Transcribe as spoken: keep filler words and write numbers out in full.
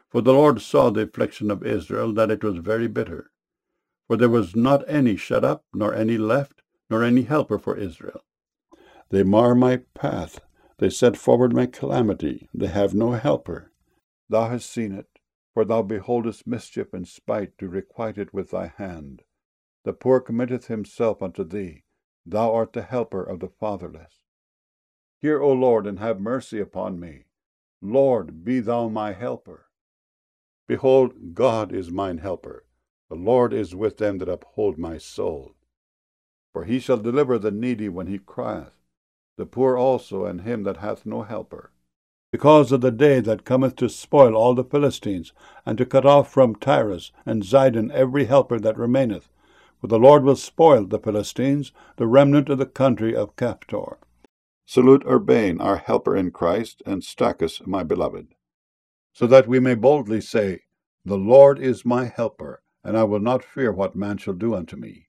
For the Lord saw the affliction of Israel, that it was very bitter. For there was not any shut up, nor any left, nor any helper for Israel. They mar my path, they set forward my calamity, they have no helper. Thou hast seen it, for thou beholdest mischief and spite to requite it with thy hand. The poor committeth himself unto thee, thou art the helper of the fatherless. Hear, O Lord, and have mercy upon me. Lord, be thou my helper. Behold, God is mine helper. The Lord is with them that uphold my soul. For he shall deliver the needy when he crieth, the poor also, and him that hath no helper. Because of the day that cometh to spoil all the Philistines, and to cut off from Tyrus and Zidon every helper that remaineth. For the Lord will spoil the Philistines, the remnant of the country of Caphtor. Salute Urbain, our helper in Christ, and Stachys, my beloved, so that we may boldly say, The Lord is my helper, and I will not fear what man shall do unto me.